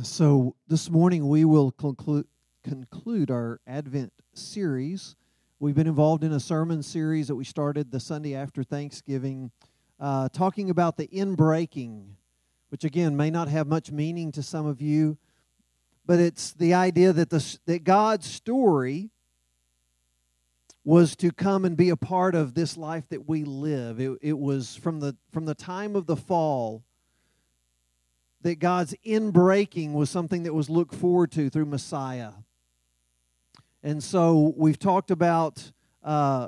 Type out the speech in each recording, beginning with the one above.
So this morning we will conclude our Advent series. We've been involved in a sermon series that we started the Sunday after Thanksgiving, talking about the inbreaking, which again may not have much meaning to some of you, but it's the idea that that God's story was to come and be a part of this life that we live. It was from the time of the fall that God's inbreaking was something that was looked forward to through Messiah. And so we've talked about the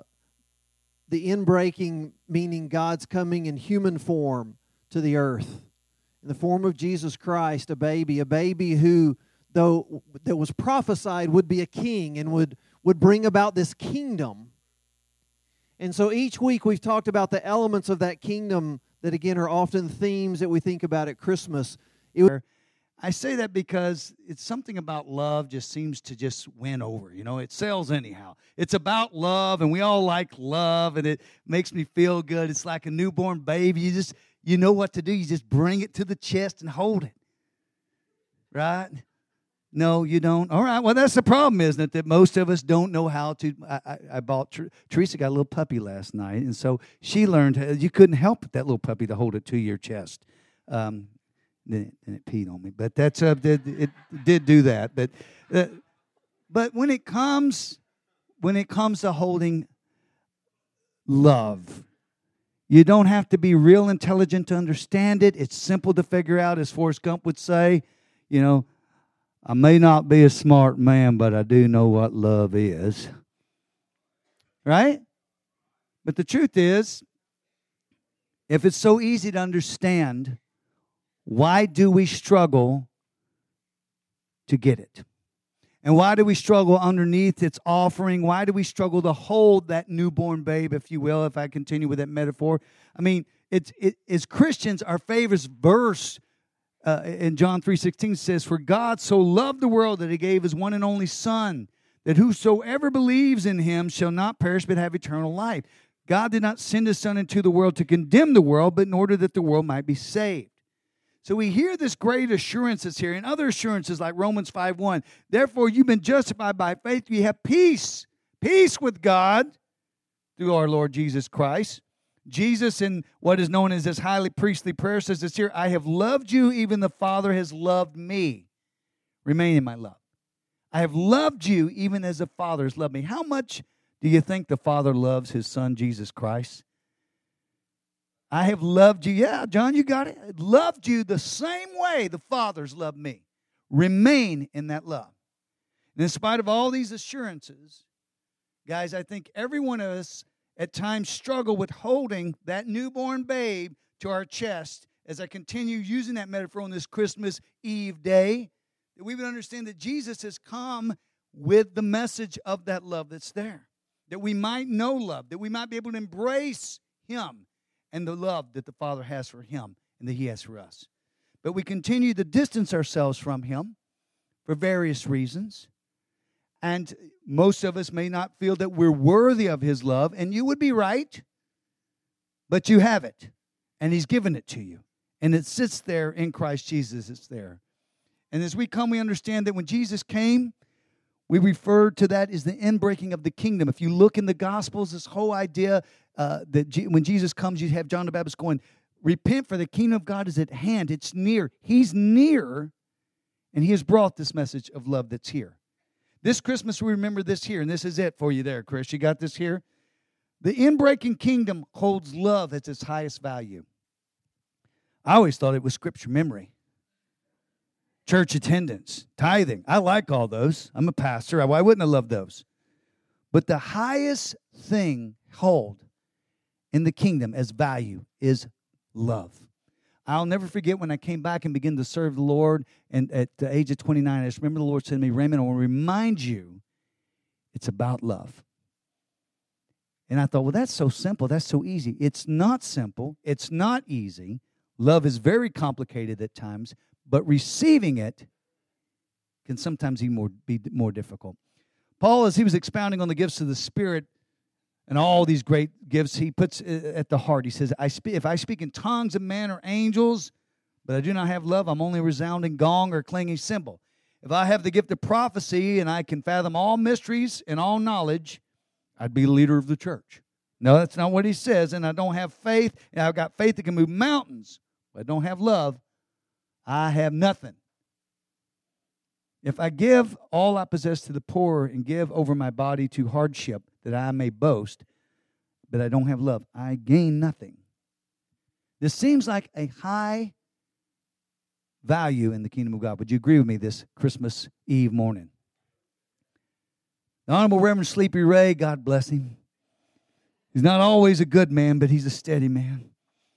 inbreaking, meaning God's coming in human form to the earth. In the form of Jesus Christ, a baby who, though that was prophesied, would be a king and would bring about this kingdom. And so each week we've talked about the elements of that kingdom that, again, are often themes that we think about at Christmas. I say that because it's something about love just seems to just win over. You know, it sells anyhow. It's about love, and we all like love, and it makes me feel good. It's like a newborn baby. You know what to do. You just bring it to the chest and hold it. Right? No, you don't. All right. Well, that's the problem, isn't it? That most of us don't know how to. I bought Teresa got a little puppy last night, and so she learned you couldn't help that little puppy to hold it to your chest. Then it peed on me, but that's it did do that. But when it comes to holding love, you don't have to be real intelligent to understand it. It's simple to figure out, as Forrest Gump would say. You know, I may not be a smart man, but I do know what love is. Right? But the truth is, if it's so easy to understand, why do we struggle to get it? And why do we struggle underneath its offering? Why do we struggle to hold that newborn babe, if you will, if I continue with that metaphor? I mean, as Christians, our favorite verse in John 3:16 says, "For God so loved the world that He gave His one and only Son, that whosoever believes in Him shall not perish but have eternal life." God did not send His Son into the world to condemn the world, but in order that the world might be saved. So we hear this great assurances here, and other assurances like Romans 5:1. Therefore, you've been justified by faith. You have peace with God through our Lord Jesus Christ. Jesus, in what is known as his highly priestly prayer, says this here: I have loved you, even the Father has loved me. Remain in my love. I have loved you, even as the Father has loved me. How much do you think the Father loves his Son, Jesus Christ? I have loved you. Yeah, John, you got it. I loved you the same way the Father's loved me. Remain in that love. And in spite of all these assurances, guys, I think every one of us at times struggle with holding that newborn babe to our chest. As I continue using that metaphor on this Christmas Eve day, that we would understand that Jesus has come with the message of that love that's there. That we might know love, that we might be able to embrace Him and the love that the Father has for Him and that He has for us. But we continue to distance ourselves from Him for various reasons. And most of us may not feel that we're worthy of His love, and you would be right, but you have it, and He's given it to you. And it sits there in Christ Jesus, it's there. And as we come, we understand that when Jesus came, we refer to that as the inbreaking of the kingdom. If you look in the Gospels, this whole idea that when Jesus comes, you have John the Baptist going, repent, for the kingdom of God is at hand. It's near. He's near, and He has brought this message of love that's here. This Christmas, we remember this here, and this is it for you there, Chris. You got this here? The inbreaking kingdom holds love at its highest value. I always thought it was scripture memory, church attendance, tithing. I like all those. I'm a pastor. I wouldn't have loved those. But the highest thing held in the kingdom as value is love. I'll never forget when I came back and began to serve the Lord, and at the age of 29, I just remember the Lord said to me, Raymond, I want to remind you, it's about love. And I thought, well, that's so simple. That's so easy. It's not simple. It's not easy. Love is very complicated at times, but receiving it can sometimes be more difficult. Paul, as he was expounding on the gifts of the Spirit, and all these great gifts he puts at the heart. He says, if I speak in tongues of men or angels, but I do not have love, I'm only a resounding gong or clanging cymbal. If I have the gift of prophecy and I can fathom all mysteries and all knowledge, I'd be the leader of the church. No, that's not what he says. And I don't have faith, and I've got faith that can move mountains, but I don't have love. I have nothing. If I give all I possess to the poor and give over my body to hardship that I may boast, but I don't have love, I gain nothing. This seems like a high value in the kingdom of God. Would you agree with me this Christmas Eve morning? The Honorable Reverend Sleepy Ray, God bless him. He's not always a good man, but he's a steady man.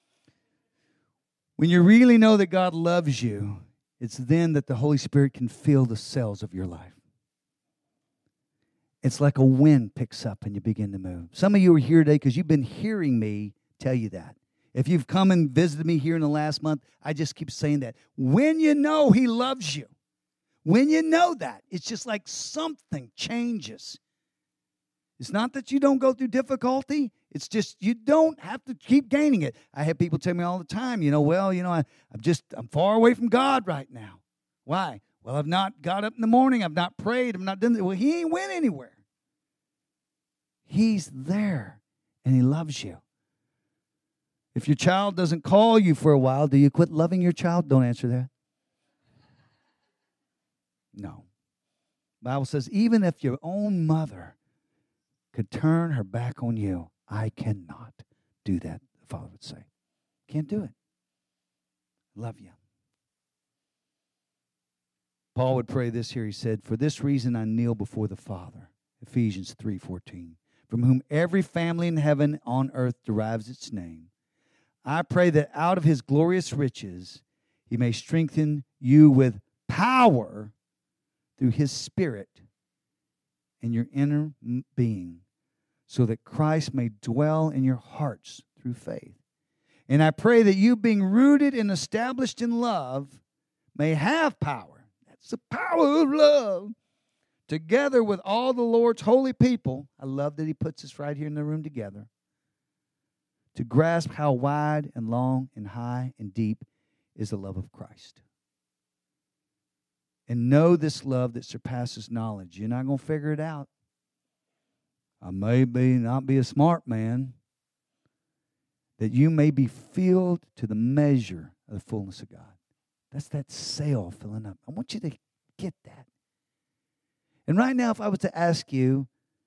When you really know that God loves you, it's then that the Holy Spirit can fill the cells of your life. It's like a wind picks up and you begin to move. Some of you are here today because you've been hearing me tell you that. If you've come and visited me here in the last month, I just keep saying that. When you know He loves you, when you know that, it's just like something changes. It's not that you don't go through difficulty. It's just you don't have to keep gaining it. I have people tell me all the time, I'm far away from God right now. Why? Well, I've not got up in the morning. I've not prayed. I've not done that. Well, He ain't went anywhere. He's there, and He loves you. If your child doesn't call you for a while, do you quit loving your child? Don't answer that. No. The Bible says, even if your own mother could turn her back on you, I cannot do that, the Father would say. Can't do it. Love you. Paul would pray this here. He said, for this reason I kneel before the Father. Ephesians 3:14. From whom every family in heaven on earth derives its name. I pray that out of His glorious riches He may strengthen you with power through His Spirit in your inner being, so that Christ may dwell in your hearts through faith. And I pray that you, being rooted and established in love, may have power. That's the power of love. Together with all the Lord's holy people, I love that He puts us right here in the room together, to grasp how wide and long and high and deep is the love of Christ. And know this love that surpasses knowledge. You're not going to figure it out. I may not be a smart man, that you may be filled to the measure of the fullness of God. That's that sail filling up. I want you to get that. And right now, if I was to ask you,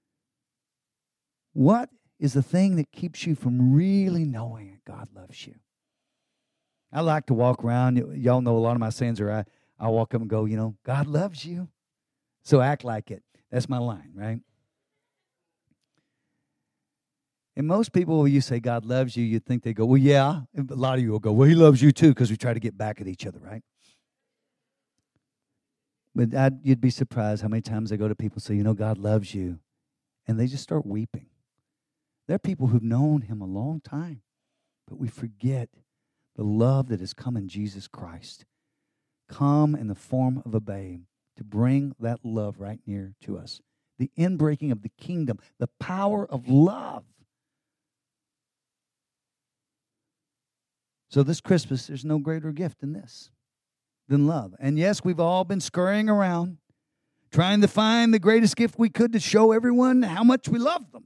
what is the thing that keeps you from really knowing that God loves you? I like to walk around. Y'all know a lot of my sayings are I walk up and go, God loves you. So act like it. That's my line, right? And most people, when you say God loves you, you'd think they go, well, yeah. And a lot of you will go, well, He loves you too, because we try to get back at each other, right? But you'd be surprised how many times I go to people and say, God loves you. And they just start weeping. There are people who've known Him a long time, but we forget the love that has come in Jesus Christ. Come in the form of a babe to bring that love right near to us. The inbreaking of the kingdom, the power of love. So this Christmas, there's no greater gift than this, than love. And yes, we've all been scurrying around, trying to find the greatest gift we could to show everyone how much we love them.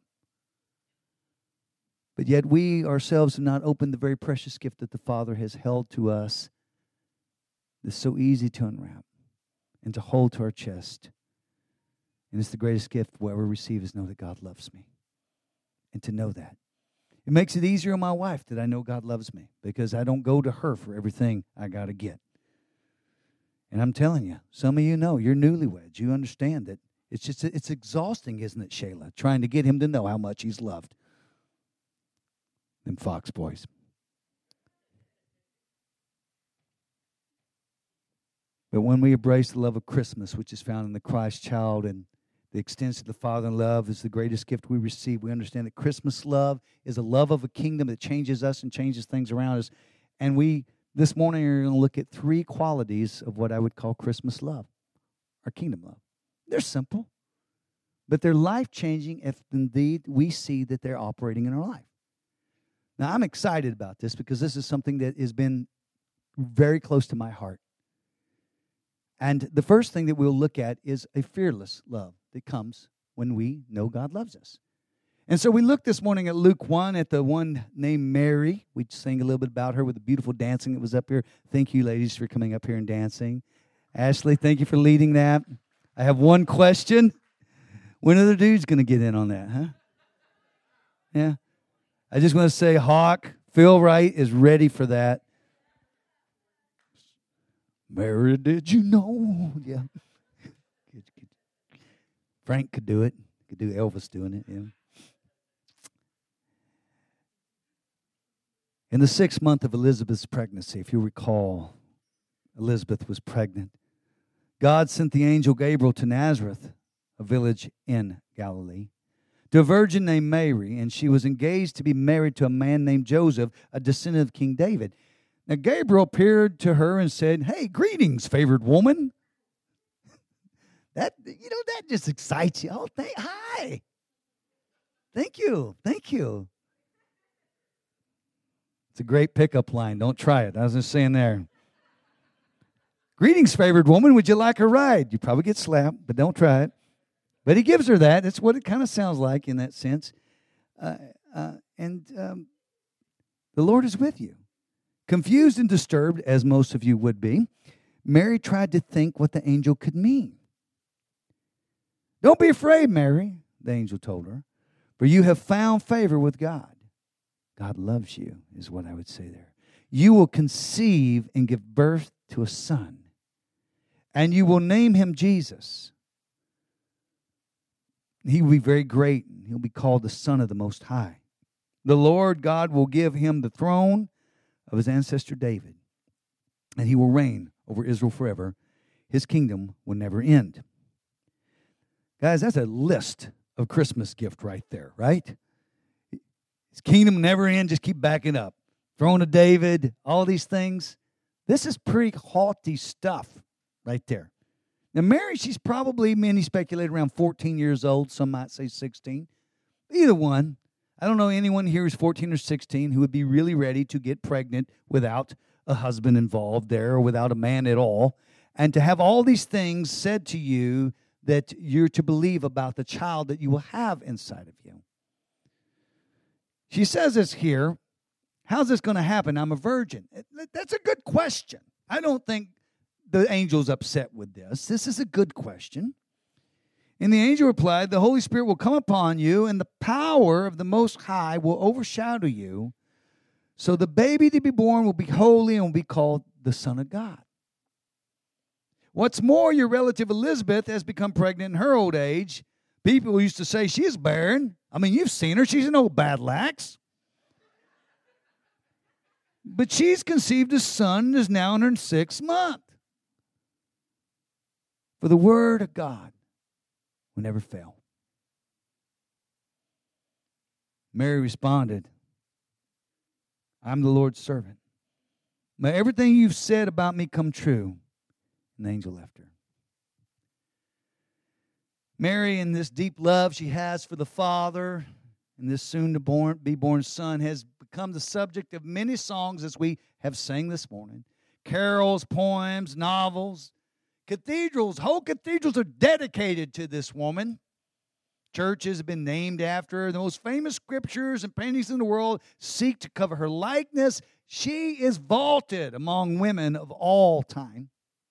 But yet we ourselves have not opened the very precious gift that the Father has held to us. It's so easy to unwrap and to hold to our chest. And it's the greatest gift we'll ever receive is know that God loves me. And to know that. It makes it easier on my wife that I know God loves me, because I don't go to her for everything I got to get. And I'm telling you, some of you know, you're newlyweds. You understand that it's exhausting, isn't it, Shayla, trying to get him to know how much he's loved. Them Fox boys. But when we embrace the love of Christmas, which is found in the Christ child, and the extents of the Father in love is the greatest gift we receive, we understand that Christmas love is a love of a kingdom that changes us and changes things around us. And we, this morning, are going to look at 3 qualities of what I would call Christmas love, or kingdom love. They're simple, but they're life-changing if indeed we see that they're operating in our life. Now, I'm excited about this because this is something that has been very close to my heart. And the first thing that we'll look at is a fearless love that comes when we know God loves us. And so we looked this morning at Luke 1 at the one named Mary. We sang a little bit about her with the beautiful dancing that was up here. Thank you, ladies, for coming up here and dancing. Ashley, thank you for leading that. I have one question. When are the dudes going to get in on that, huh? Yeah. I just want to say, Hawk, Phil Wright is ready for that. Mary, did you know? Yeah. Frank could do it. Could do Elvis doing it, yeah. In the 6th month of Elizabeth's pregnancy, if you recall, Elizabeth was pregnant. God sent the angel Gabriel to Nazareth, a village in Galilee, to a virgin named Mary, and she was engaged to be married to a man named Joseph, a descendant of King David. Now Gabriel appeared to her and said, "Hey, greetings, favored woman." That just excites you. Oh, hi. Thank you. It's a great pickup line. Don't try it. I was just saying there. Greetings, favored woman. Would you like a ride? You probably get slapped, but don't try it. But he gives her that. That's what it kind of sounds like in that sense. The Lord is with you. Confused and disturbed, as most of you would be, Mary tried to think what the angel could mean. "Don't be afraid, Mary," the angel told her, "for you have found favor with God." God loves you, is what I would say there. "You will conceive and give birth to a son, and you will name him Jesus. He will be very great, and he'll be called the Son of the Most High. The Lord God will give him the throne of his ancestor David, and he will reign over Israel forever. His kingdom will never end." Guys, that's a list of Christmas gift right there, right? His kingdom never end, just keep backing up. Throne of David, all these things. This is pretty haughty stuff right there. Now, Mary, she's probably, many speculate, around 14 years old. Some might say 16. Either one. I don't know anyone here who's 14 or 16 who would be really ready to get pregnant without a husband involved there or without a man at all. And to have all these things said to you that you're to believe about the child that you will have inside of you. She says this here. How's this going to happen? I'm a virgin. That's a good question. I don't think the angel's upset with this. This is a good question. And the angel replied, "The Holy Spirit will come upon you, and the power of the Most High will overshadow you. So the baby to be born will be holy and will be called the Son of God. What's more, your relative Elizabeth has become pregnant in her old age. People used to say she's barren. I mean, you've seen her. She's an old bad lax. But she's conceived a son and is now in her 6th month. For the word of God will never fail." Mary responded, "I'm the Lord's servant. May everything you've said about me come true." And the angel left her. Mary, in this deep love she has for the Father and this soon-to-be-born Son, has become the subject of many songs, as we have sang this morning. Carols, poems, novels, cathedrals. Whole cathedrals are dedicated to this woman. Churches have been named after her. The most famous scriptures and paintings in the world seek to cover her likeness. She is vaulted among women of all time.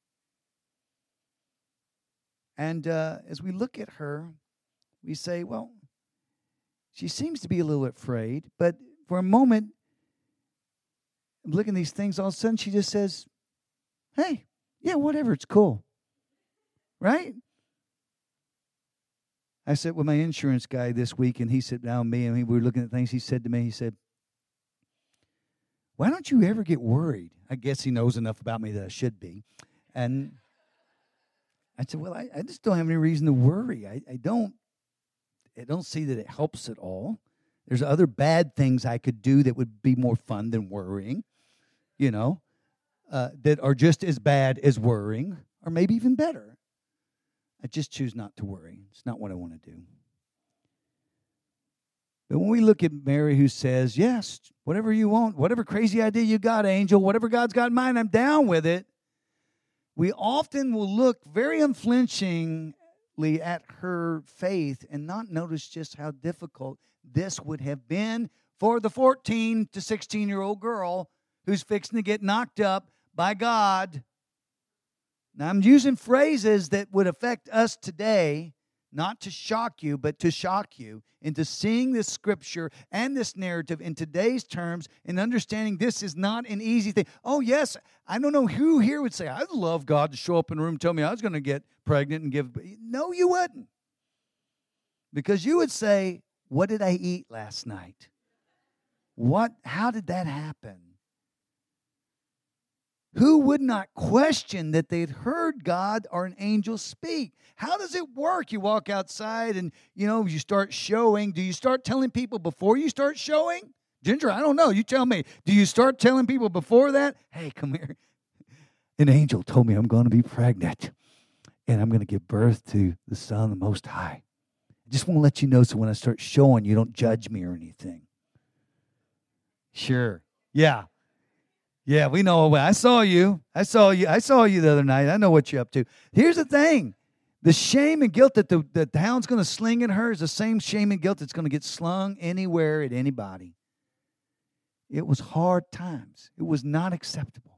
And as we look at her, we say, well, she seems to be a little afraid. But for a moment, looking at these things, all of a sudden she just says, "Hey, yeah, whatever, it's cool." Right? I sat with my insurance guy this week, and he sat down with me, and we were looking at things. He said to me, "Why don't you ever get worried?" I guess he knows enough about me that I should be. And I said, "Well, I just don't have any reason to worry. I don't see that it helps at all. There's other bad things I could do that would be more fun than worrying, that are just as bad as worrying, or maybe even better. I just choose not to worry. It's not what I want to do." But when we look at Mary who says, yes, whatever you want, whatever crazy idea you got, angel, whatever God's got in mind, I'm down with it. We often will look very unflinchingly at her faith and not notice just how difficult this would have been for the 14 to 16-year-old girl who's fixing to get knocked up by God. Now, I'm using phrases that would affect us today, not to shock you, but to shock you into seeing this scripture and this narrative in today's terms and understanding this is not an easy thing. Oh, yes, I don't know who here would say, I'd love God to show up in a room and tell me I was going to get pregnant and give. No, you wouldn't. Because you would say, what did I eat last night? How did that happen? Who would not question that they'd heard God or an angel speak? How does it work? You walk outside and, you start showing. Do you start telling people before you start showing? Ginger, I don't know. You tell me. Do you start telling people before that? Hey, come here. An angel told me I'm going to be pregnant and I'm going to give birth to the Son of the Most High. I just want to let you know so when I start showing, you don't judge me or anything. Sure. Yeah. Yeah, we know. I saw you the other night. I know what you're up to. Here's the thing. The shame and guilt that the hound's going to sling at her is the same shame and guilt that's going to get slung anywhere at anybody. It was hard times. It was not acceptable.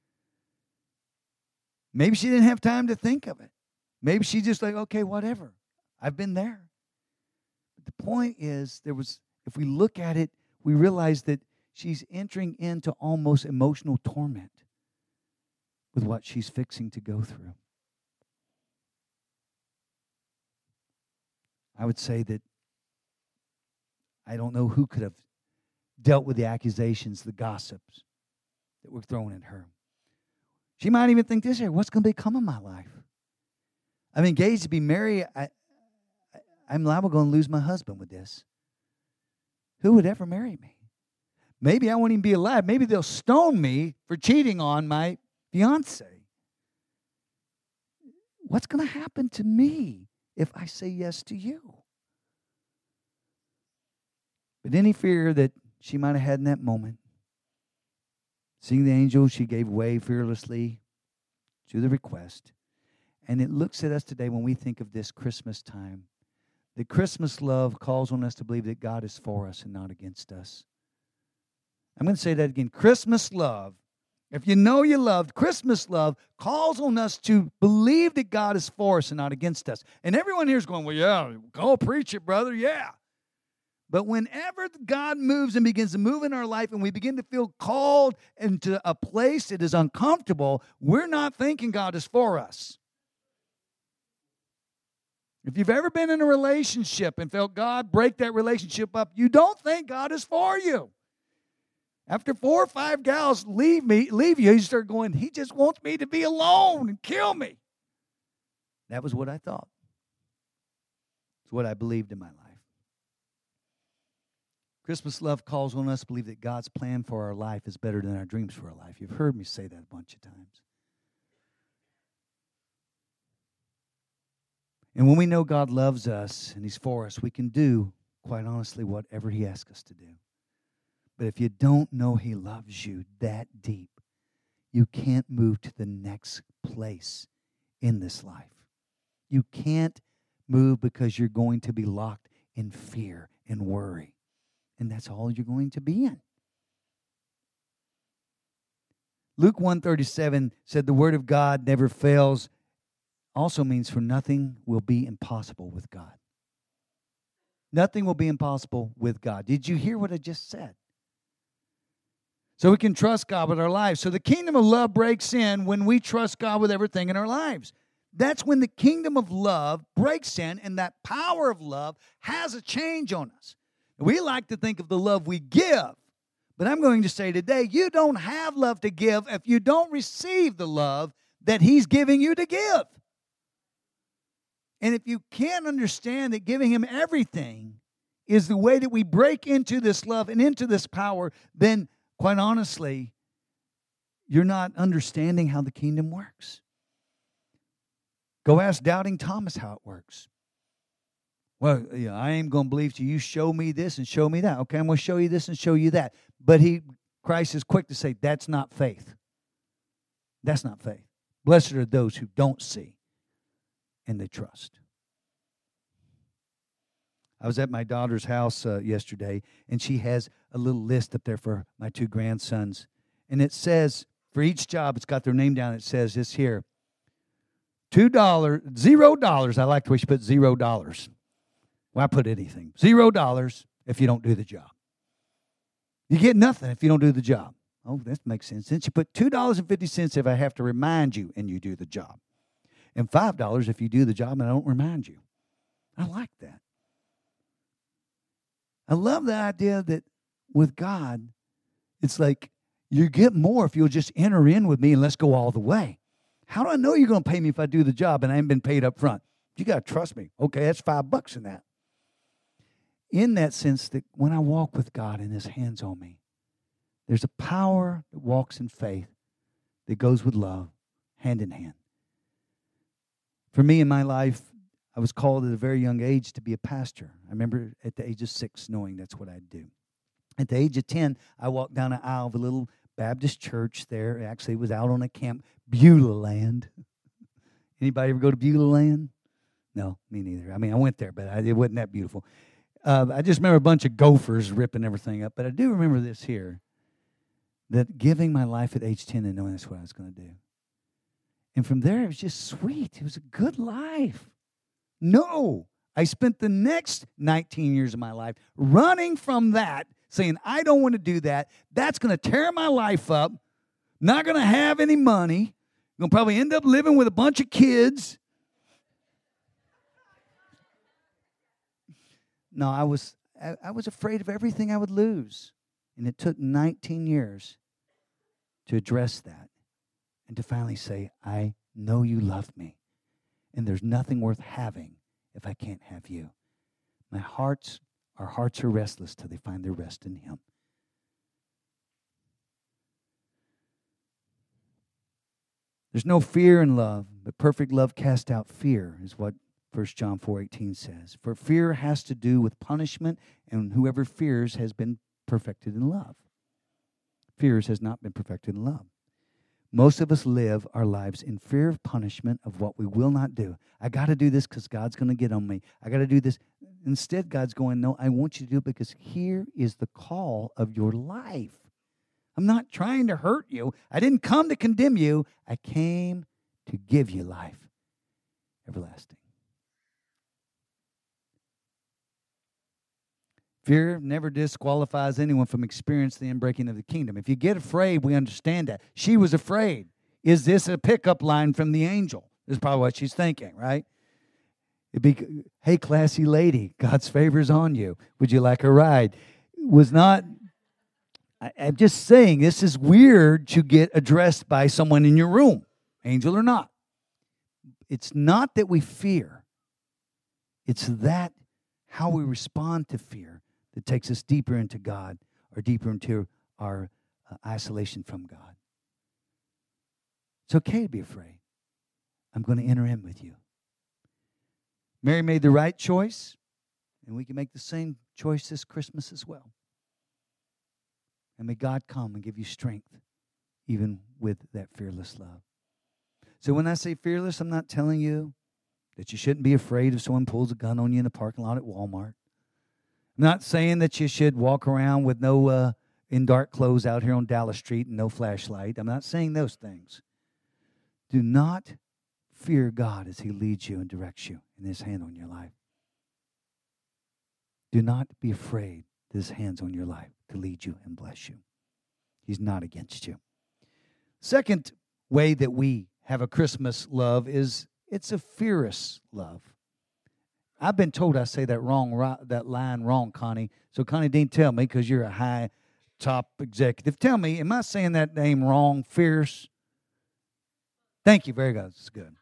Maybe she didn't have time to think of it. Maybe she just like, okay, whatever. I've been there. But the point is, if we look at it, we realize that she's entering into almost emotional torment with what she's fixing to go through. I would say that I don't know who could have dealt with the accusations, the gossips that were thrown at her. She might even think this year, what's going to become of my life? I'm engaged to be married. I'm liable going to lose my husband with this. Who would ever marry me? Maybe I won't even be alive. Maybe they'll stone me for cheating on my fiance. What's going to happen to me if I say yes to you? But any fear that she might have had in that moment, seeing the angel, she gave way fearlessly to the request. And it looks at us today when we think of this Christmas time. The Christmas love calls on us to believe that God is for us and not against us. I'm going to say that again. Christmas love, if you know you loved, Christmas love calls on us to believe that God is for us and not against us. And everyone here is going, well, yeah, go preach it, brother, yeah. But whenever God moves and begins to move in our life and we begin to feel called into a place that is uncomfortable, we're not thinking God is for us. If you've ever been in a relationship and felt God break that relationship up, you don't think God is for you. After 4 or 5 gals leave you, you start going, he just wants me to be alone and kill me. That was what I thought. It's what I believed in my life. Christmas love calls on us to believe that God's plan for our life is better than our dreams for our life. You've heard me say that a bunch of times. And when we know God loves us and He's for us, we can do, quite honestly, whatever He asks us to do. But if you don't know He loves you that deep, you can't move to the next place in this life. You can't move because you're going to be locked in fear and worry. And that's all you're going to be in. Luke 1:37 said the word of God never fails. Also means for nothing will be impossible with God. Nothing will be impossible with God. Did you hear what I just said? So we can trust God with our lives. So the kingdom of love breaks in when we trust God with everything in our lives. That's when the kingdom of love breaks in and that power of love has a change on us. We like to think of the love we give. But I'm going to say today, you don't have love to give if you don't receive the love that He's giving you to give. And if you can't understand that giving Him everything is the way that we break into this love and into this power, then quite honestly, you're not understanding how the kingdom works. Go ask doubting Thomas how it works. Well, I ain't going to believe you. You show me this and show me that. Okay, I'm going to show you this and show you that. But Christ is quick to say, that's not faith. That's not faith. Blessed are those who don't see and they trust. I was at my daughter's house yesterday, and she has a little list up there for my 2 grandsons. And it says, for each job, it's got their name down. It says this here, $2, $0. I like the way she put $0. Well, I put anything. $0 if you don't do the job. You get nothing if you don't do the job. Oh, that makes sense. Then she put $2.50 if I have to remind you and you do the job. And $5 if you do the job and I don't remind you. I like that. I love the idea that with God, it's like you get more if you'll just enter in with me and let's go all the way. How do I know you're going to pay me if I do the job and I haven't been paid up front? You got to trust me. Okay, that's $5 in that. In that sense that when I walk with God and His hands on me, there's a power that walks in faith that goes with love, hand in hand. For me in my life, I was called at a very young age to be a pastor. I remember at the age of 6 knowing that's what I'd do. At the age of 10, I walked down an aisle of a little Baptist church there. Actually, it was out on a camp, Beulah Land. Anybody ever go to Beulah Land? No, me neither. I mean, I went there, but it wasn't that beautiful. I just remember a bunch of gophers ripping everything up. But I do remember this here, that giving my life at age 10 and knowing that's what I was going to do. And from there, it was just sweet. It was a good life. No, I spent the next 19 years of my life running from that, saying, I don't want to do that. That's going to tear my life up. Not going to have any money. I'm going to probably end up living with a bunch of kids. No, I was afraid of everything I would lose. And it took 19 years to address that and to finally say, I know you love me. And there's nothing worth having if I can't have you. Our hearts are restless till they find their rest in Him. There's no fear in love, but perfect love casts out fear, is what 1 John 4:18 says. For fear has to do with punishment, and whoever fears has been perfected in love. Fears has not been perfected in love. Most of us live our lives in fear of punishment of what we will not do. I got to do this because God's going to get on me. I got to do this. Instead, God's going, no, I want you to do it because here is the call of your life. I'm not trying to hurt you. I didn't come to condemn you. I came to give you life everlasting. Fear never disqualifies anyone from experiencing the inbreaking of the kingdom. If you get afraid, we understand that. She was afraid. Is this a pickup line from the angel? This is probably what she's thinking, right? It'd be, hey, classy lady, God's favor's on you. Would you like a ride? Was not, I'm just saying, this is weird to get addressed by someone in your room, angel or not. It's not that we fear. It's that how we respond to fear that takes us deeper into God or deeper into our isolation from God. It's okay to be afraid. I'm going to enter in with you. Mary made the right choice, and we can make the same choice this Christmas as well. And may God come and give you strength, even with that fearless love. So when I say fearless, I'm not telling you that you shouldn't be afraid if someone pulls a gun on you in the parking lot at Walmart. I'm not saying that you should walk around with no in dark clothes out here on Dallas Street and no flashlight. I'm not saying those things. Do not fear God as He leads you and directs you in His hand on your life. Do not be afraid that His hand's on your life to lead you and bless you. He's not against you. Second way that we have a Christmas love is it's a fearless love. I've been told I say that line wrong, Connie. So, Connie Dean, tell me, because you're a high top executive, tell me, am I saying that name wrong, fierce? Thank you, very good. It's good.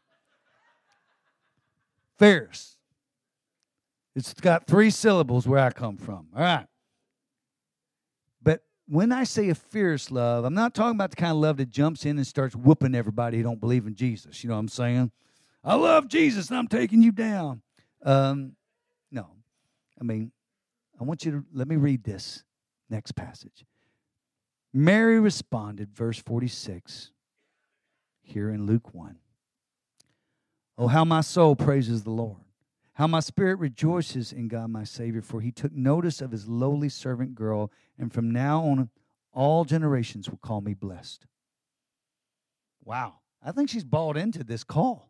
Fierce. It's got 3 syllables where I come from. All right. But when I say a fierce love, I'm not talking about the kind of love that jumps in and starts whooping everybody who don't believe in Jesus. You know what I'm saying? I love Jesus and I'm taking you down. No. I want you to, let me read this next passage. Mary responded, verse 46, here in Luke 1. Oh, how my soul praises the Lord. How my spirit rejoices in God my Savior, for he took notice of his lowly servant girl, and from now on all generations will call me blessed. Wow. I think she's bought into this call.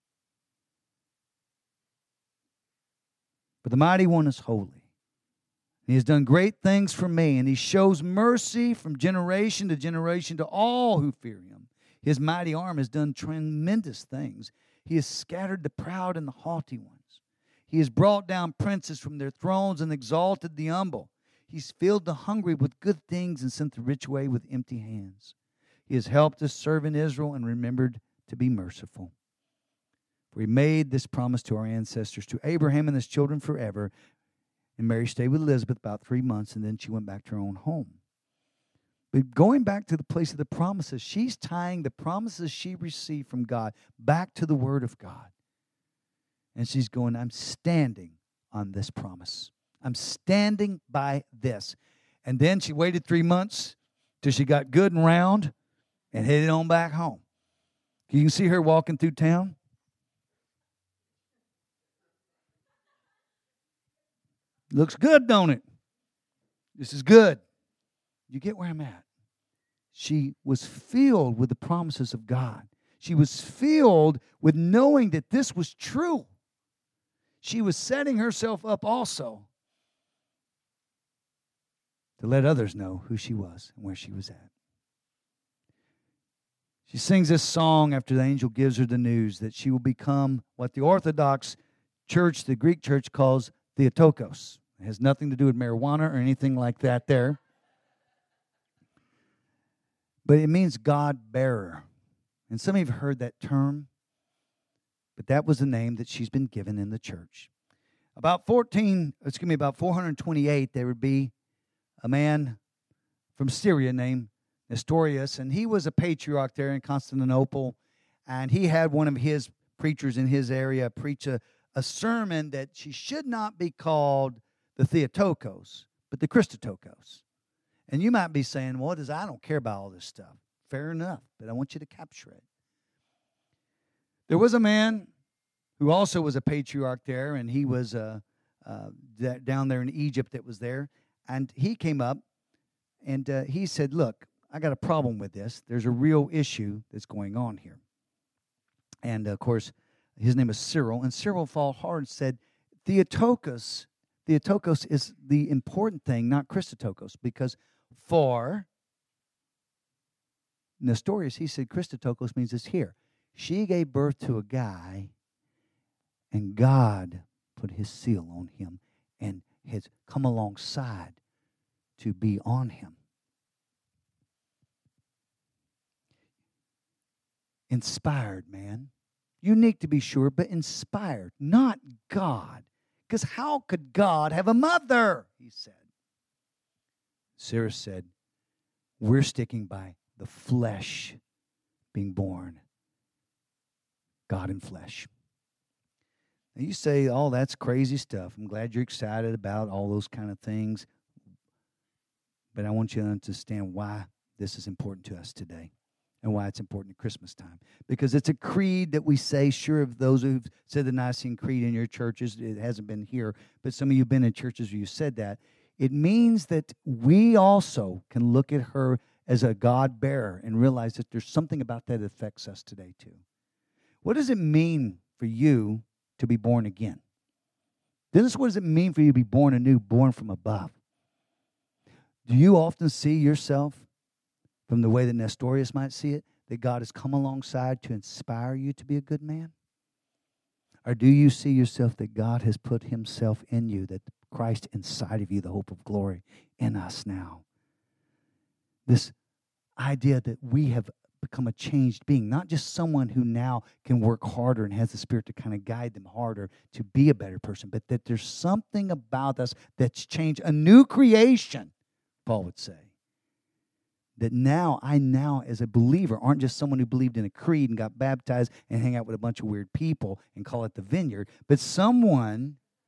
But the Mighty One is holy. He has done great things for me, and he shows mercy from generation to all who fear him. His mighty arm has done tremendous things. He has scattered the proud and the haughty ones. He has brought down princes from their thrones and exalted the humble. He's filled the hungry with good things and sent the rich away with empty hands. He has helped his servant Israel and remembered to be merciful. For he made this promise to our ancestors, to Abraham and his children forever. And Mary stayed with Elizabeth about 3 months, and then she went back to her own home. But going back to the place of the promises, she's tying the promises she received from God back to the Word of God. And she's going, I'm standing on this promise. I'm standing by this. And then she waited 3 months till she got good and round and headed on back home. You can see her walking through town. Looks good, don't it? This is good. You get where I'm at? She was filled with the promises of God. She was filled with knowing that this was true. She was setting herself up also to let others know who she was and where she was at. She sings this song after the angel gives her the news that she will become what the Orthodox Church, the Greek church, calls Theotokos. It has nothing to do with marijuana or anything like that there. But it means God-bearer. And some of you have heard that term. But that was the name that she's been given in the church. About 428, there would be a man from Syria named Nestorius, and he was a patriarch there in Constantinople, and he had one of his preachers in his area preach a sermon that she should not be called the Theotokos, but the Christotokos. And you might be saying, well, I don't care about all this stuff. Fair enough, but I want you to capture it. There was a man who also was a patriarch there, and he was down there in Egypt that was there. And he came up, and he said, look, I got a problem with this. There's a real issue that's going on here. And, of course, his name is Cyril. And Cyril fought hard and said, Theotokos is the important thing, not Christotokos, because for Nestorius, he said Christotokos means it's here. She gave birth to a guy, and God put his seal on him and has come alongside to be on him. Inspired, man. Unique to be sure, but inspired, not God. Because how could God have a mother? He said. Sarah said, we're sticking by the flesh being born. God in flesh. Now you say, oh, that's crazy stuff. I'm glad you're excited about all those kind of things. But I want you to understand why this is important to us today and why it's important at Christmas time. Because it's a creed that we say, sure, of those who've said the Nicene Creed in your churches, it hasn't been here, but some of you have been in churches where you said that. It means that we also can look at her as a God-bearer and realize that there's something about that affects us today too. What does it mean for you to be born again? What does it mean for you to be born anew, born from above? Do you often see yourself from the way that Nestorius might see it, that God has come alongside to inspire you to be a good man? Or do you see yourself that God has put himself in you, that Christ inside of you, the hope of glory in us now? This idea that we have become a changed being, not just someone who now can work harder and has the Spirit to kind of guide them harder to be a better person, but that there's something about us that's changed, a new creation, Paul would say. That I now, as a believer, aren't just someone who believed in a creed and got baptized and hang out with a bunch of weird people and call it the vineyard, but someone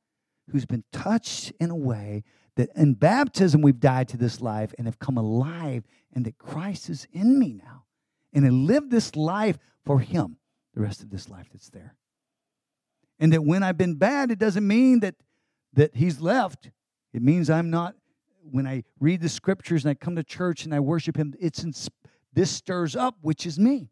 who's been touched in a way that in baptism we've died to this life and have come alive, and that Christ is in me now. And I live this life for Him, the rest of this life that's there. And that when I've been bad, it doesn't mean that He's left. It means I'm not. When I read the Scriptures and I come to church and I worship Him, this stirs up, which is me.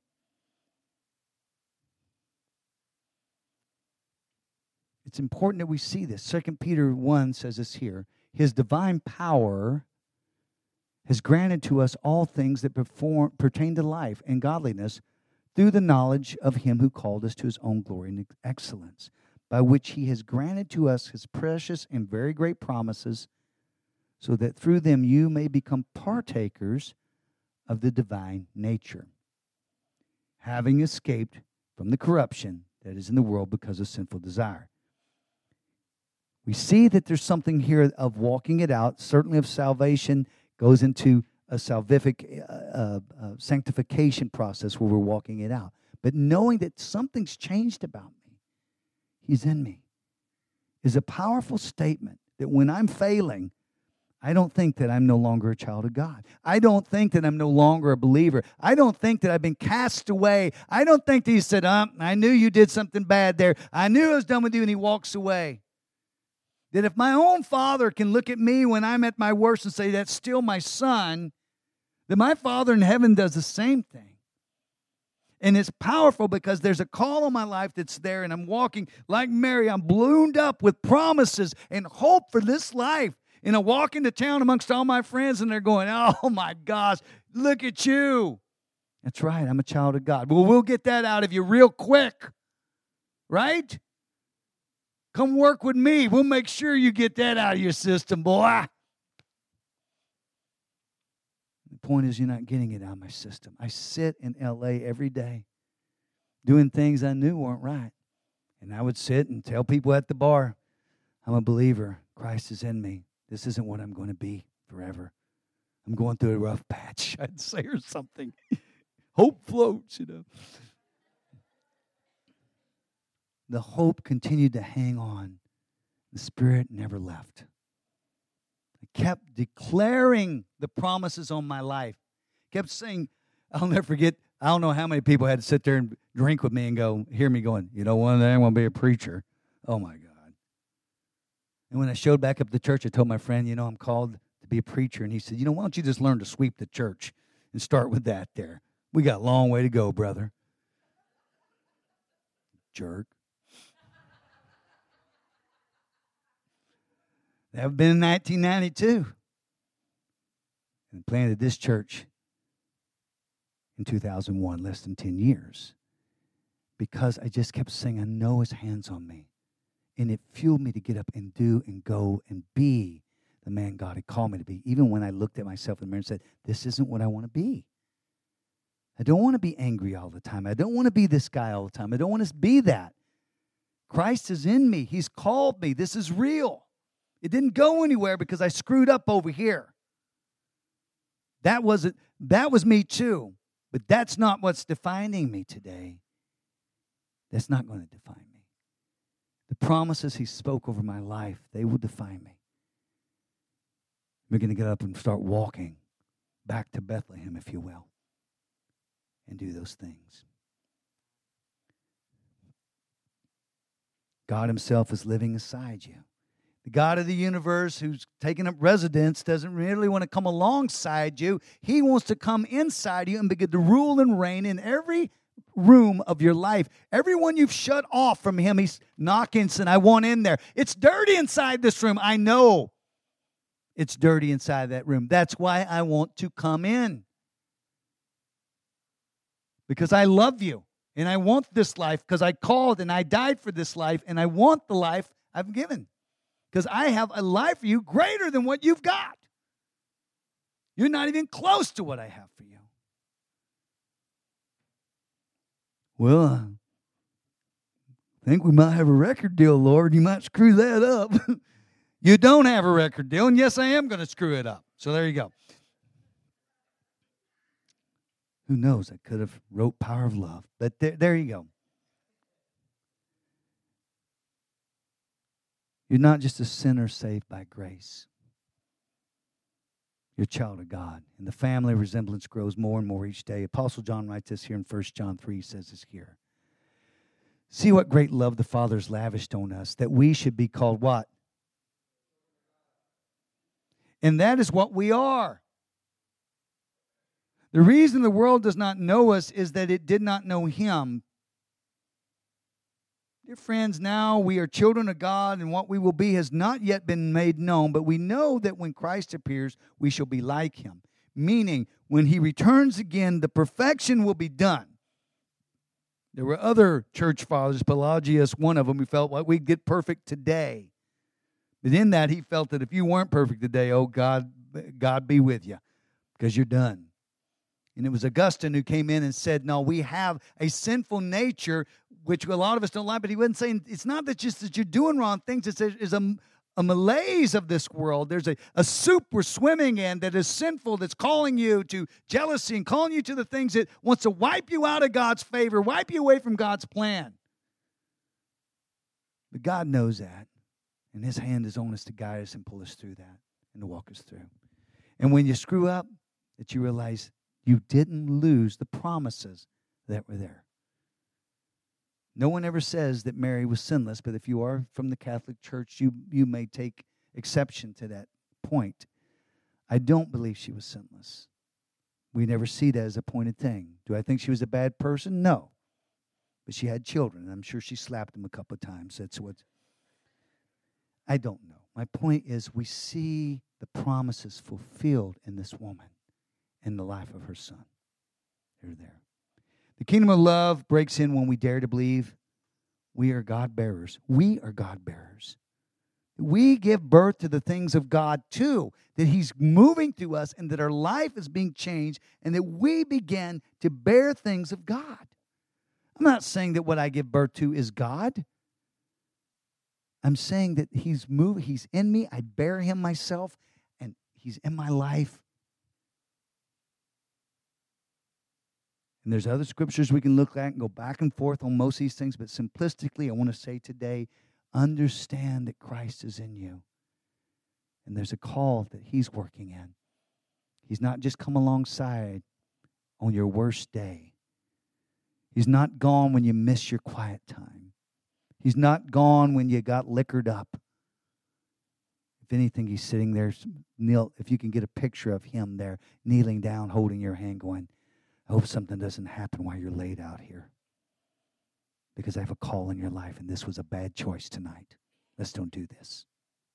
It's important that we see this. 2 Peter 1 says this here. His divine power has granted to us all things that pertain to life and godliness through the knowledge of Him who called us to His own glory and excellence, by which He has granted to us His precious and very great promises, so that through them you may become partakers of the divine nature, having escaped from the corruption that is in the world because of sinful desire. We see that there's something here of walking it out, certainly of salvation, goes into a salvific sanctification process where we're walking it out. But knowing that something's changed about me, He's in me, is a powerful statement that when I'm failing, I don't think that I'm no longer a child of God. I don't think that I'm no longer a believer. I don't think that I've been cast away. I don't think that He said, I knew you did something bad there. I knew I was done with you, and He walks away. That if my own Father can look at me when I'm at my worst and say, that's still my son, then my Father in heaven does the same thing. And it's powerful because there's a call on my life that's there, and I'm walking like Mary. I'm ballooned up with promises and hope for this life. And I walk into town amongst all my friends, and they're going, oh my gosh, look at you. That's right, I'm a child of God. Well, we'll get that out of you real quick, right? Come work with me. We'll make sure you get that out of your system, boy. The point is, you're not getting it out of my system. I sit in L.A. every day doing things I knew weren't right. And I would sit and tell people at the bar, I'm a believer. Christ is in me. This isn't what I'm going to be forever. I'm going through a rough patch, I'd say, or something. Hope floats, The hope continued to hang on. The Spirit never left. I kept declaring the promises on my life. Kept saying, I'll never forget, I don't know how many people had to sit there and drink with me and hear me going, one day I'm going to be a preacher. Oh, my God. And when I showed back up at the church, I told my friend, I'm called to be a preacher. And he said, why don't you just learn to sweep the church and start with that there? We got a long way to go, brother. Jerk. That would have been in 1992. And planted this church in 2001, less than 10 years. Because I just kept saying, I know His hand's on me. And it fueled me to get up and do and go and be the man God had called me to be. Even when I looked at myself in the mirror and said, this isn't what I want to be. I don't want to be angry all the time. I don't want to be this guy all the time. I don't want to be that. Christ is in me. He's called me. This is real. It didn't go anywhere because I screwed up over here. That was me too. But that's not what's defining me today. That's not going to define me. The promises He spoke over my life, they will define me. We're going to get up and start walking back to Bethlehem, if you will, and do those things. God Himself is living inside you. The God of the universe who's taken up residence doesn't really want to come alongside you. He wants to come inside you and begin to rule and reign in every room of your life. Everyone you've shut off from Him, He's knocking, saying, I want in there. It's dirty inside this room. I know it's dirty inside that room. That's why I want to come in. Because I love you. And I want this life because I called and I died for this life. And I want the life I've given. Because I have a life for you greater than what you've got. You're not even close to what I have for you. Well, I think we might have a record deal, Lord. You might screw that up. You don't have a record deal, and yes, I am going to screw it up. So there you go. Who knows? I could have wrote Power of Love. But there you go. You're not just a sinner saved by grace. You're a child of God. And the family resemblance grows more and more each day. Apostle John writes this here in 1 John 3. He says this here. See what great love the Father has lavished on us, that we should be called what? And that is what we are. The reason the world does not know us is that it did not know Him. Dear friends, now we are children of God, and what we will be has not yet been made known, but we know that when Christ appears, we shall be like Him. Meaning, when He returns again, the perfection will be done. There were other church fathers, Pelagius, one of them, who felt like we'd get perfect today. But in that, he felt that if you weren't perfect today, oh, God be with you, because you're done. And it was Augustine who came in and said, no, we have a sinful nature, which a lot of us don't like, but he wasn't saying, it's not that just that you're doing wrong things, it's a malaise of this world. There's a soup we're swimming in that is sinful, that's calling you to jealousy and calling you to the things that wants to wipe you out of God's favor, wipe you away from God's plan. But God knows that, and His hand is on us to guide us and pull us through that and to walk us through. And when you screw up, that you realize you didn't lose the promises that were there. No one ever says that Mary was sinless, but if you are from the Catholic Church, you may take exception to that point. I don't believe she was sinless. We never see that as a pointed thing. Do I think she was a bad person? No. But she had children, and I'm sure she slapped them a couple of times. That's what... I don't know. My point is we see the promises fulfilled in this woman in the life of her son. They're there. The kingdom of love breaks in when we dare to believe we are God bearers. We are God bearers. We give birth to the things of God too, that He's moving through us and that our life is being changed and that we begin to bear things of God. I'm not saying that what I give birth to is God. I'm saying that He's moving, He's in me, I bear Him myself, and He's in my life. And there's other scriptures we can look at and go back and forth on most of these things, but simplistically, I want to say today, understand that Christ is in you. And there's a call that He's working in. He's not just come alongside on your worst day. He's not gone when you miss your quiet time. He's not gone when you got liquored up. If anything, He's sitting there, if you can get a picture of Him there, kneeling down, holding your hand, going, I hope something doesn't happen while you're laid out here. Because I have a call in your life, and this was a bad choice tonight. Let's don't do this.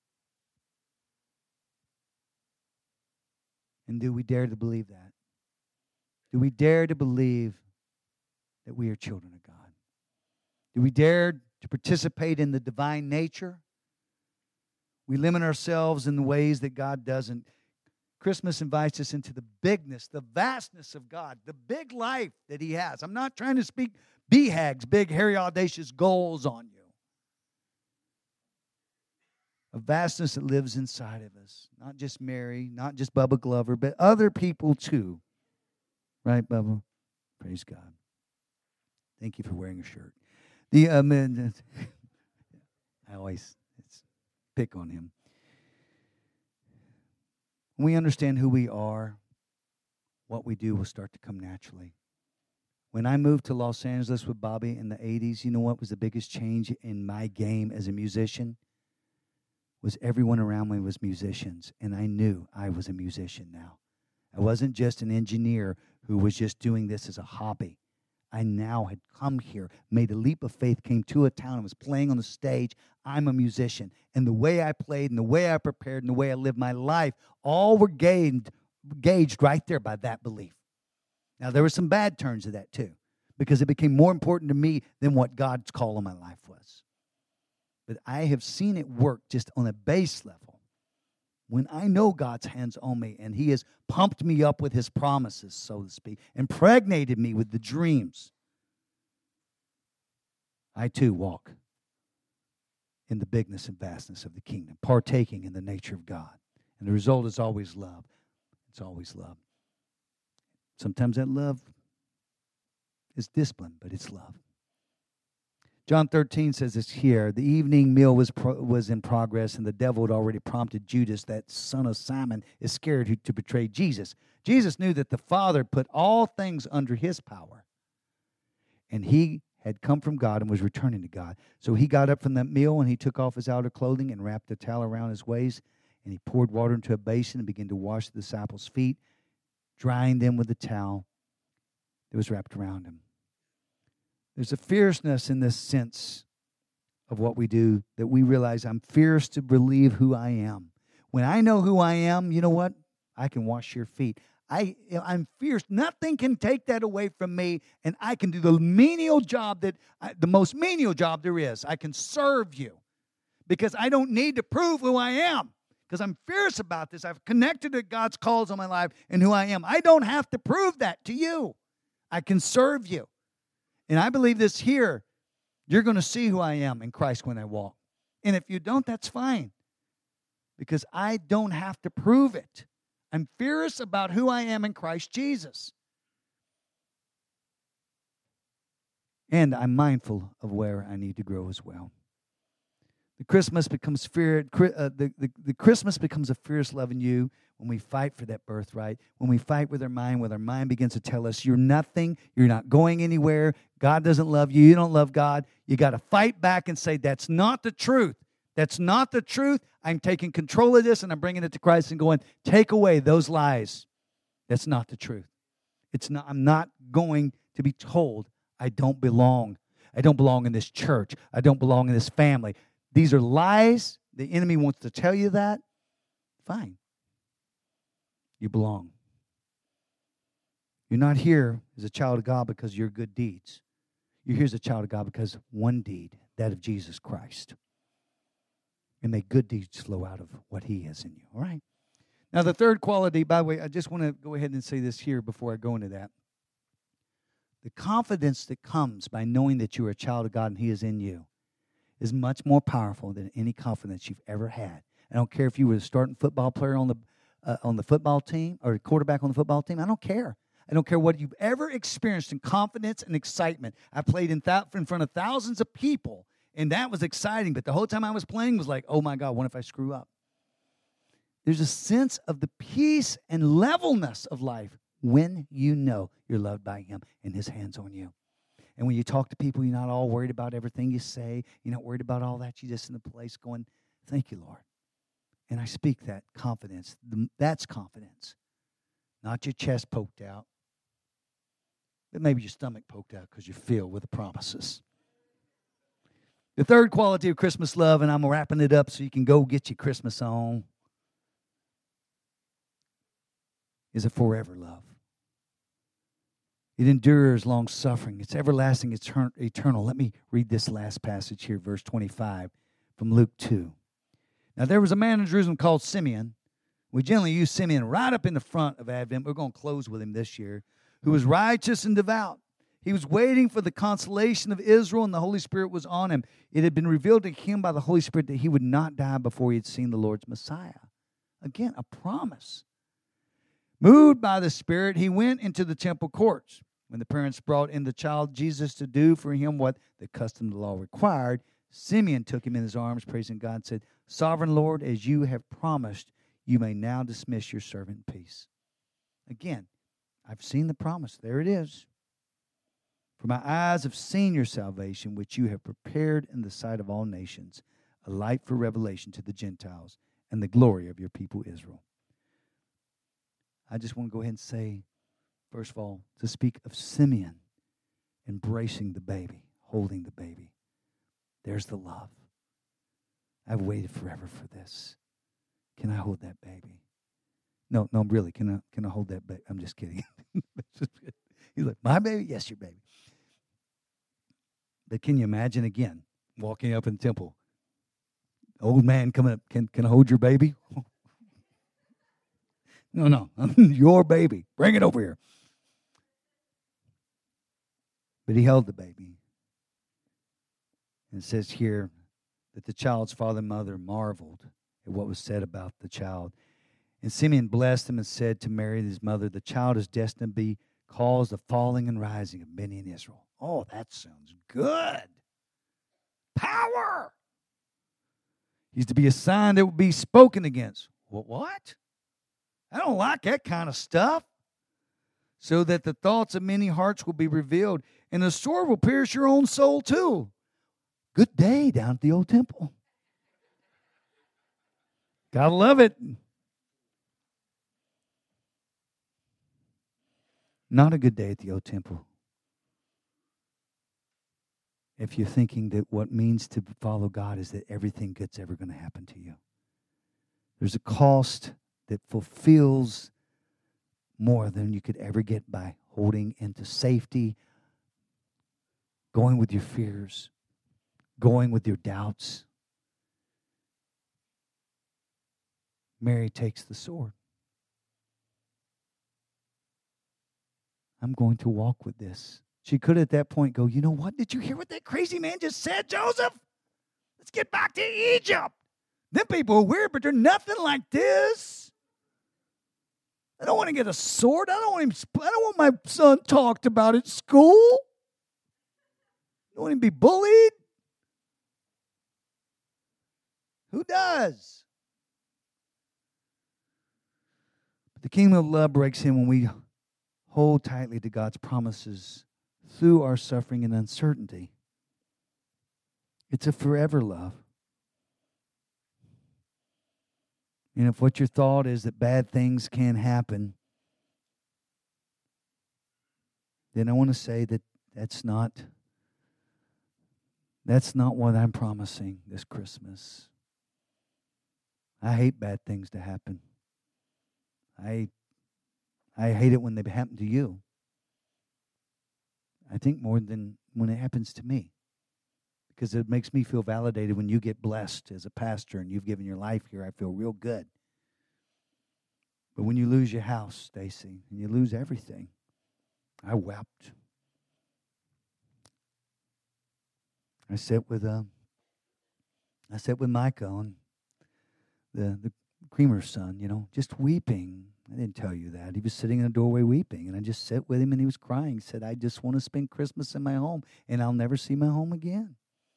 And do we dare to believe that? Do we dare to believe that we are children of God? Do we dare to participate in the divine nature? We limit ourselves in the ways that God doesn't. Christmas invites us into the bigness, the vastness of God, the big life that He has. I'm not trying to speak BHAG's big, hairy, audacious goals on you. A vastness that lives inside of us. Not just Mary, not just Bubba Glover, but other people too. Right, Bubba? Praise God. Thank you for wearing a shirt. I always pick on him. When we understand who we are, what we do will start to come naturally. When I moved to Los Angeles with Bobby in the 80s, you know what was the biggest change in my game as a musician? Was everyone around me was musicians, and I knew I was a musician now. I wasn't just an engineer who was just doing this as a hobby. I now had come here, made a leap of faith, came to a town, and was playing on the stage. I'm a musician. And the way I played and the way I prepared and the way I lived my life, all were gauged right there by that belief. Now, there were some bad turns of that too, because it became more important to me than what God's call on my life was. But I have seen it work just on a base level. When I know God's hands on me and He has pumped me up with His promises, so to speak, impregnated me with the dreams, I too walk in the bigness and vastness of the kingdom, partaking in the nature of God. And the result is always love. It's always love. Sometimes that love is discipline, but it's love. John 13 says this here. The evening meal was in progress, and the devil had already prompted Judas, that son of Simon, Iscariot, to betray Jesus. Jesus knew that the Father put all things under his power, and he had come from God and was returning to God. So he got up from that meal, and he took off his outer clothing and wrapped a towel around his waist, and he poured water into a basin and began to wash the disciples' feet, drying them with the towel that was wrapped around him. There's a fierceness in this sense of what we do, that we realize I'm fierce to believe who I am. When I know who I am, you know what? I can wash your feet. I'm fierce. Nothing can take that away from me, and I can do the menial job the most menial job there is. I can serve you because I don't need to prove who I am, because I'm fierce about this. I've connected to God's calls on my life and who I am. I don't have to prove that to you. I can serve you. And I believe this here. You're going to see who I am in Christ when I walk. And if you don't, that's fine, because I don't have to prove it. I'm fierce about who I am in Christ Jesus. And I'm mindful of where I need to grow as well. The Christmas becomes the Christmas becomes a fierce love in you when we fight for that birthright, when we fight with our mind begins to tell us you're nothing, you're not going anywhere, God doesn't love you, you don't love God. You got to fight back and say, that's not the truth. That's not the truth. I'm taking control of this and I'm bringing it to Christ and going, take away those lies. That's not the truth. I'm not going to be told I don't belong. I don't belong in this church. I don't belong in this family. These are lies. The enemy wants to tell you that. Fine. You belong. You're not here as a child of God because of your good deeds. You're here as a child of God because of one deed, that of Jesus Christ. And may good deeds flow out of what he has in you. All right? Now, the third quality, by the way, I just want to go ahead and say this here before I go into that. The confidence that comes by knowing that you are a child of God and he is in you is much more powerful than any confidence you've ever had. I don't care if you were a starting football player on the football team or a quarterback on the football team. I don't care. I don't care what you've ever experienced in confidence and excitement. I played in front of thousands of people, and that was exciting. But the whole time I was playing was like, oh, my God, what if I screw up? There's a sense of the peace and levelness of life when you know you're loved by him and his hand's on you. And when you talk to people, you're not all worried about everything you say. You're not worried about all that. You're just in the place going, thank you, Lord. And I speak that confidence. That's confidence. Not your chest poked out, but maybe your stomach poked out because you're filled with the promises. The third quality of Christmas love, and I'm wrapping it up so you can go get your Christmas on, is a forever love. It endures long suffering. It's everlasting, it's eternal. Let me read this last passage here, verse 25 from Luke 2. Now there was a man in Jerusalem called Simeon. We generally use Simeon right up in the front of Advent. We're going to close with him this year. Who was righteous and devout. He was waiting for the consolation of Israel, and the Holy Spirit was on him. It had been revealed to him by the Holy Spirit that he would not die before he had seen the Lord's Messiah. Again, a promise. Moved by the Spirit, he went into the temple courts. When the parents brought in the child Jesus to do for him what the custom of the law required, Simeon took him in his arms, praising God, and said, Sovereign Lord, as you have promised, you may now dismiss your servant in peace. Again, I've seen the promise. There it is. For my eyes have seen your salvation, which you have prepared in the sight of all nations, a light for revelation to the Gentiles, and the glory of your people Israel. I just want to go ahead and say, first of all, to speak of Simeon embracing the baby, holding the baby. There's the love. I've waited forever for this. Can I hold that baby? No, really. Can I hold that baby? I'm just kidding. He's like, my baby? Yes, your baby. But can you imagine again, walking up in the temple, old man coming up, can I hold your baby? No, your baby. Bring it over here. But he held the baby. And it says here that the child's father and mother marveled at what was said about the child. And Simeon blessed him and said to Mary, his mother, the child is destined to be caused the falling and rising of many in Israel. Oh, that sounds good. power. He's to be a sign that will be spoken against. What? I don't like that kind of stuff. So that the thoughts of many hearts will be revealed, and the sword will pierce your own soul too. Good day down at the old temple. Gotta love it. Not a good day at the old temple. If you're thinking that what means to follow God is that everything good's ever going to happen to you. There's a cost that fulfills more than you could ever get by holding into safety, going with your fears, going with your doubts. Mary takes the sword. I'm going to walk with this. She could at that point go, you know what? Did you hear what that crazy man just said, Joseph? Let's get back to Egypt. Them people are weird, but they're nothing like this. I don't want to get a sword. I don't want my son talked about at school. I don't want him to be bullied. Who does? But the kingdom of love breaks in when we hold tightly to God's promises through our suffering and uncertainty. It's a forever love. And if what your thought is that bad things can happen, then I want to say that that's not what I'm promising this Christmas. I hate bad things to happen. I hate it when they happen to you. I think more than when it happens to me. Because it makes me feel validated when you get blessed as a pastor and you've given your life here. I feel real good. But when you lose your house, Stacy, and you lose everything, I wept. I sat with Micah on the Creamer's son, just weeping. I didn't tell you that. He was sitting in the doorway weeping, and I just sat with him, and he was crying. He said, I just want to spend Christmas in my home, and I'll never see my home again.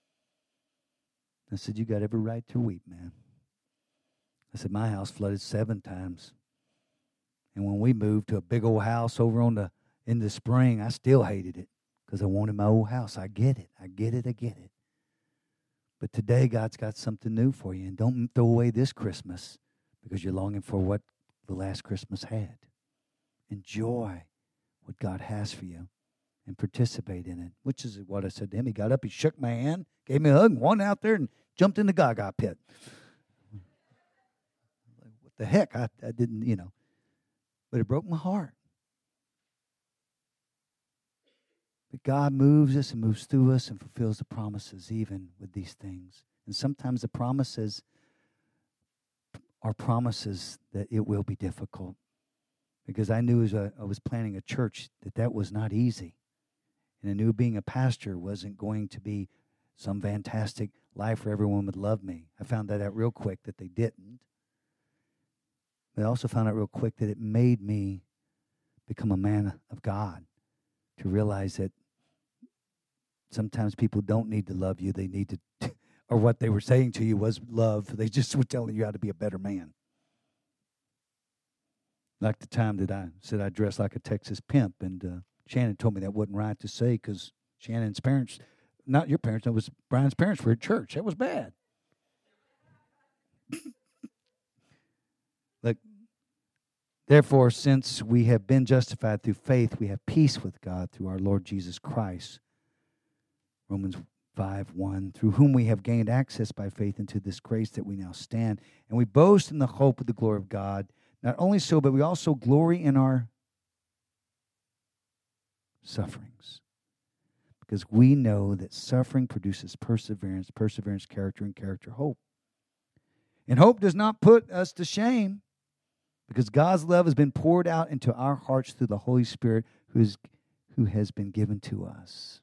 I said, you got every right to weep, man. I said, my house flooded 7 times. And when we moved to a big old house over in the spring, I still hated it because I wanted my old house. I get it. But today, God's got something new for you. And don't throw away this Christmas because you're longing for what the last Christmas had. Enjoy what God has for you and participate in it, which is what I said to him. He got up, he shook my hand, gave me a hug, and went out there and jumped in the gaga pit. What the heck? I didn't, But it broke my heart. But God moves us and moves through us and fulfills the promises even with these things. And sometimes the promises are promises that it will be difficult. Because I knew as I was planning a church that was not easy. And I knew being a pastor wasn't going to be some fantastic life where everyone would love me. I found that out real quick that they didn't. But I also found out real quick that it made me become a man of God, to realize that sometimes people don't need to love you. They need to, or what they were saying to you was love. They just were telling you how to be a better man. Like the time that I said I dressed like a Texas pimp, and Shannon told me that wasn't right to say because Shannon's parents, not your parents, it was Brian's parents were at church. That was bad. Look, therefore, since we have been justified through faith, we have peace with God through our Lord Jesus Christ. Romans 5:1, through whom we have gained access by faith into this grace that we now stand. And we boast in the hope of the glory of God. Not only so, but we also glory in our sufferings. Because we know that suffering produces perseverance, perseverance, character, and character, hope. And hope does not put us to shame, because God's love has been poured out into our hearts through the Holy Spirit who has been given to us.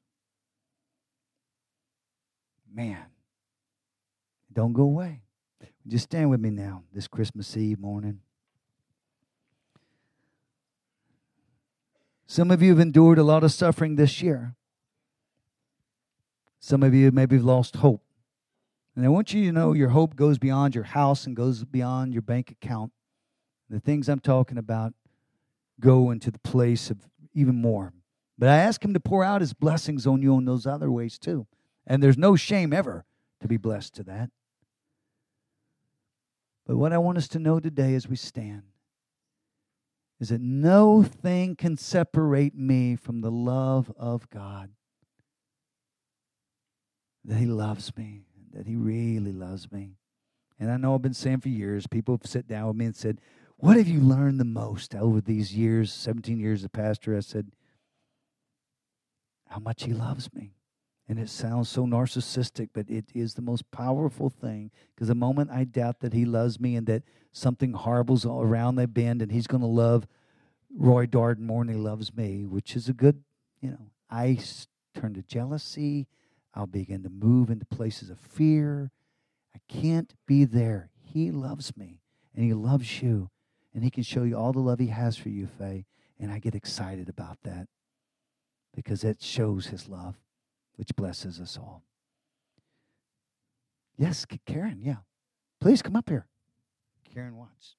Man, don't go away. Just stand with me now this Christmas Eve morning. Some of you have endured a lot of suffering this year. Some of you maybe have lost hope. And I want you to know your hope goes beyond your house and goes beyond your bank account. The things I'm talking about go into the place of even more. But I ask him to pour out his blessings on you in those other ways too. And there's no shame ever to be blessed to that. But what I want us to know today as we stand is that no thing can separate me from the love of God. That he loves me, that he really loves me. And I know I've been saying for years, people have sat down with me and said, what have you learned the most over these years, 17 years as pastor? I said, how much he loves me. And it sounds so narcissistic, but it is the most powerful thing. Because the moment I doubt that he loves me and that something horrible's all around the bend and he's going to love Roy Darden more than he loves me, which is a good, I turn to jealousy. I'll begin to move into places of fear. I can't be there. He loves me, and he loves you, and he can show you all the love he has for you, Faye, and I get excited about that because it shows his love, which blesses us all. Yes, Karen, yeah. Please come up here. Karen Watts.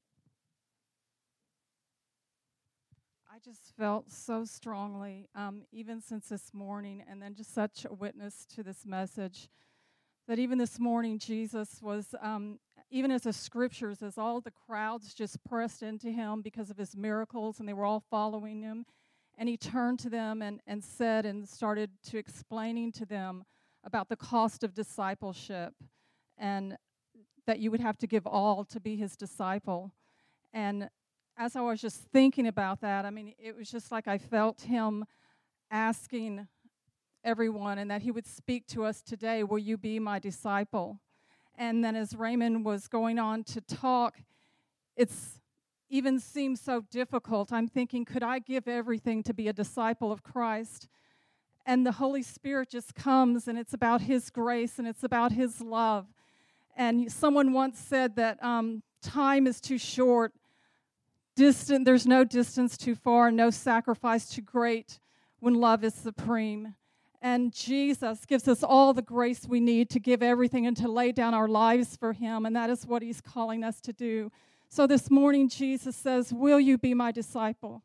I just felt so strongly, even since this morning, and then just such a witness to this message, that even this morning Jesus was, even as the scriptures, as all the crowds just pressed into him because of his miracles, and they were all following him, and he turned to them and said and started to explaining to them about the cost of discipleship, and that you would have to give all to be his disciple. And as I was just thinking about that, it was just like I felt him asking everyone, and that he would speak to us today, will you be my disciple? And then as Raymond was going on to talk, it's even seems so difficult. I'm thinking, could I give everything to be a disciple of Christ? And the Holy Spirit just comes, and it's about his grace, and it's about his love. And someone once said that time is too short. There's no distance too far, no sacrifice too great when love is supreme. And Jesus gives us all the grace we need to give everything and to lay down our lives for him, and that is what he's calling us to do. So this morning, Jesus says, will you be my disciple?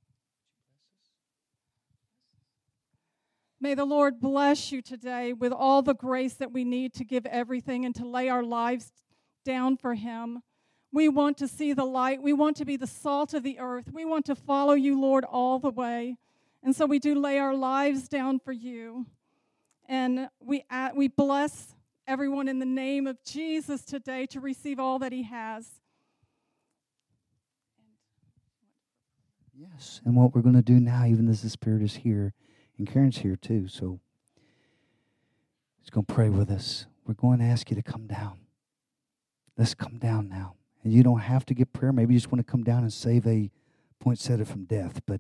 May the Lord bless you today with all the grace that we need to give everything and to lay our lives down for him. We want to see the light. We want to be the salt of the earth. We want to follow you, Lord, all the way. And so we do lay our lives down for you. And we bless everyone in the name of Jesus today to receive all that he has. Yes, and what we're going to do now, even as the Spirit is here, and Karen's here too, so he's going to pray with us. We're going to ask you to come down. Let's come down now. And you don't have to get prayer. Maybe you just want to come down and save a poinsettia from death. But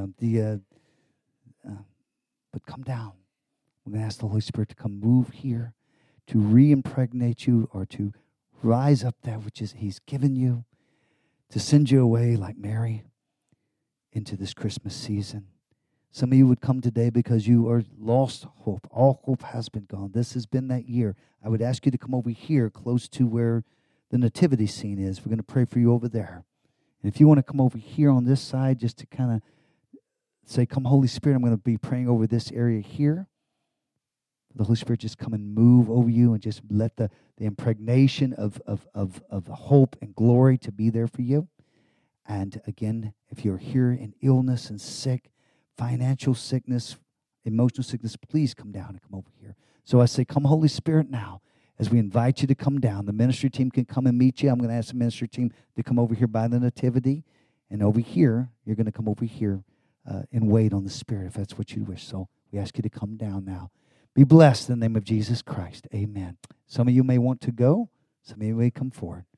come down. We're going to ask the Holy Spirit to come move here, to re-impregnate you, or to rise up that which is he's given you, to send you away like Mary into this Christmas season. Some of you would come today because you are lost hope. All hope has been gone. This has been that year. I would ask you to come over here close to where the nativity scene is. We're going to pray for you over there. And if you want to come over here on this side just to kind of say, come Holy Spirit, I'm going to be praying over this area here. The Holy Spirit just come and move over you and just let the impregnation of hope and glory to be there for you. And again, if you're here in illness and sick, financial sickness, emotional sickness, please come down and come over here. So I say, come Holy Spirit now. As we invite you to come down, the ministry team can come and meet you. I'm going to ask the ministry team to come over here by the nativity. And over here, you're going to come over here and wait on the Spirit if that's what you wish. So we ask you to come down now. Be blessed in the name of Jesus Christ. Amen. Some of you may want to go. Some of you may come forward.